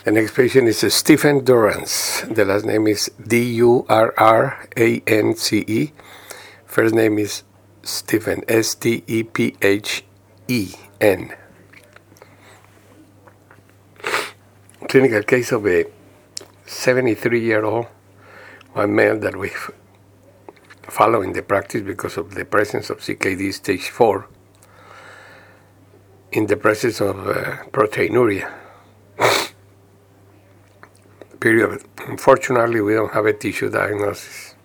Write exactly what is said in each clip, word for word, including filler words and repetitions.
The next patient is Stephen Durrance. The last name is D U R R A N C E. First name is Stephen, S T E P H E N. Clinical case of a seventy-three-year-old one male that we follow in the practice because of the presence of C K D stage four in the presence of uh, proteinuria. Period. Unfortunately, we don't have a tissue diagnosis.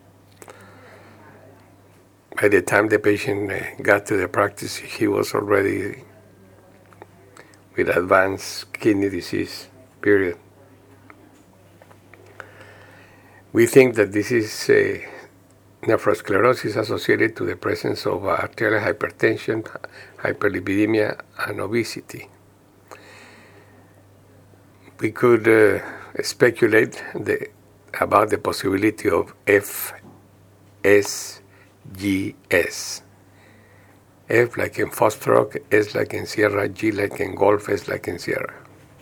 By the time the patient uh, got to the practice, he was already with advanced kidney disease. Period. We think that this is uh, nephrosclerosis associated to the presence of arterial hypertension, hyperlipidemia, and obesity. We could uh, speculate the, about the possibility of F S G S. F like in Foxtrot, S like in Sierra, G like in Golf, S like in Sierra.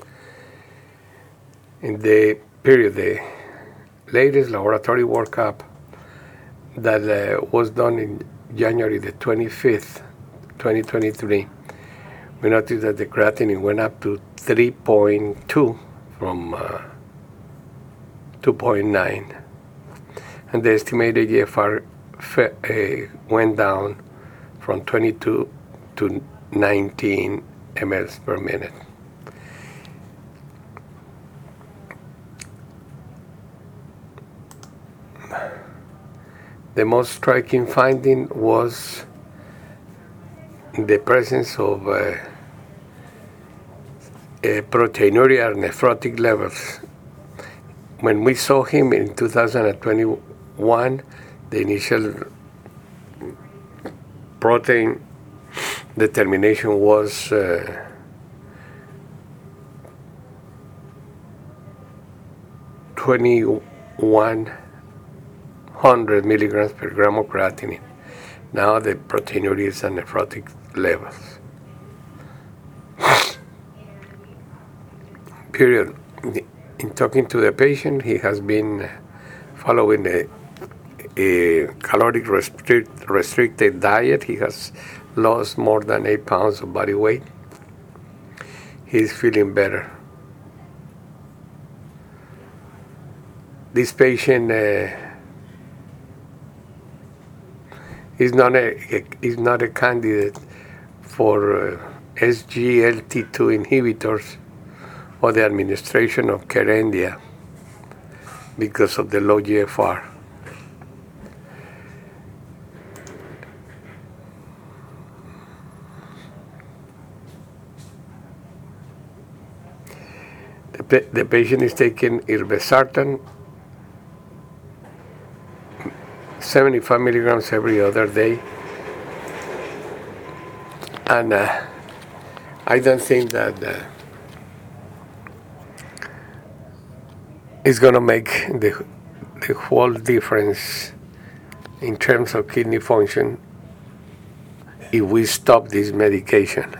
In the period, the latest laboratory workup that uh, was done in January the twenty-fifth, twenty twenty-three, we noticed that the creatinine went up to three point two from uh, two point nine, and the estimated G F R fe- uh, went down from twenty-two to nineteen milliliters per minute. The most striking finding was the presence of uh, uh, proteinuria and nephrotic levels. When we saw him in two thousand twenty-one, the initial protein determination was uh, twenty-one hundred milligrams per gram of creatinine. Now the proteinuria is at nephrotic levels. Period. In talking to the patient, he has been following a, a caloric restrict, restricted diet. He has lost more than eight pounds of body weight. He's feeling better. This patient uh, is not a is not a candidate for uh, S G L T two inhibitors or the administration of Kerendia because of the low G F R. The, pa- the patient is taking irbesartan, seventy-five milligrams every other day, and uh, I don't think that uh, it's going to make the, the whole difference in terms of kidney function if we stop this medication.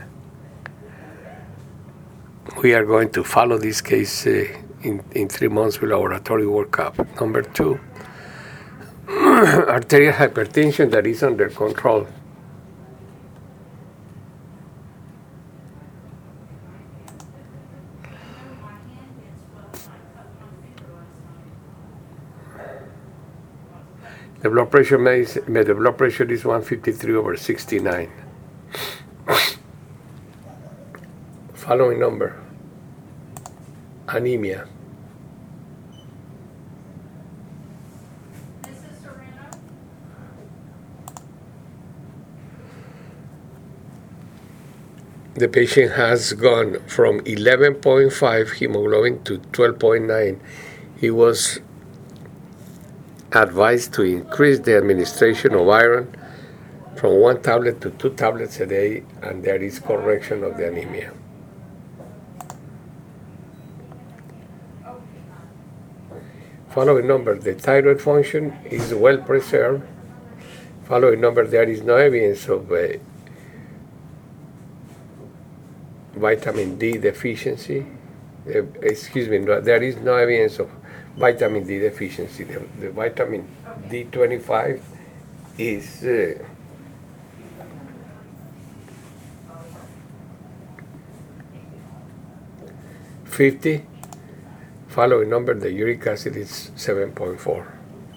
We are going to follow this case uh, in, in three months with laboratory workup. Number two, arterial hypertension that is under control. The blood pressure makes, the blood pressure is one fifty-three over sixty-nine. Following number, anemia. The patient has gone from eleven point five hemoglobin to twelve point nine. He was advised to increase the administration of iron from one tablet to two tablets a day, and there is correction of the anemia. Following number, the thyroid function is well preserved. Following number, there is no evidence of uh, vitamin D deficiency. uh, excuse me, no, there is no evidence of vitamin D deficiency. The, the vitamin D twenty-five is uh, fifty. Following number, the uric acid is seven point four.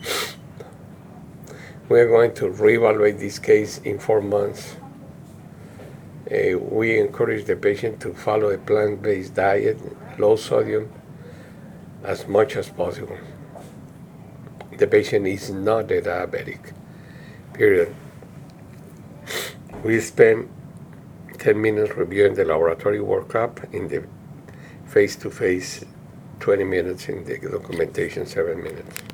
We are going to reevaluate this case in four months. Uh, we encourage the patient to follow a plant-based diet, low sodium, as much as possible. The patient is not a diabetic, period. We spend ten minutes reviewing the laboratory workup, in the face-to-face twenty minutes, in the documentation seven minutes.